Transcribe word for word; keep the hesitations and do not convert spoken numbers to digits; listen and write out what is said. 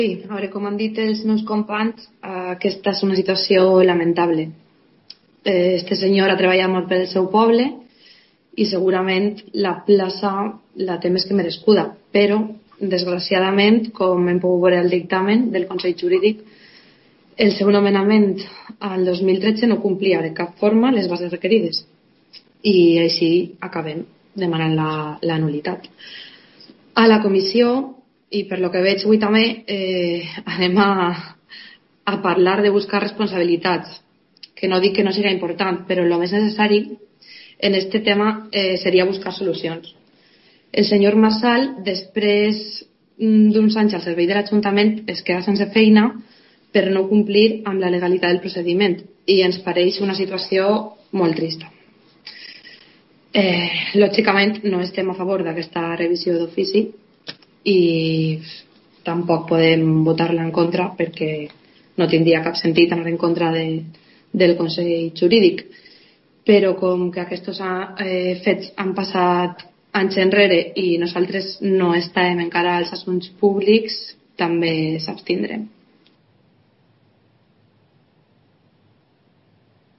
Sí, a veure, com han dit els meus companys, aquesta és una situació lamentable. Este senyor ha treballat molt pel seu poble i segurament la plaça la té més que merescuda, però desgraciadament, com hem pogut veure al dictamen del Consell Jurídic, el seu nomenament al dos mil tretze no complia de cap forma les bases requerides i així acabem demanant la, la nulitat. A la comissió, i per lo que veig avui també, eh, anem a, a parlar de buscar responsabilitats, que no dic que no siga important, però el més necessari en este tema eh, seria buscar solucions. El senyor Marsal, després d'uns anys al servei de l'Ajuntament, es queda sense feina per no complir amb la legalitat del procediment i ens pareix una situació molt trista. Eh, lògicament no estem a favor d'aquesta revisió d'ofici i tampoc podem votar-la en contra perquè no tindria cap sentit anar en contra de, del Consell Jurídic, però com que aquests eh, fets han passat anys enrere i nosaltres no estàvem encara als assumptes públics, també s'abstindrem.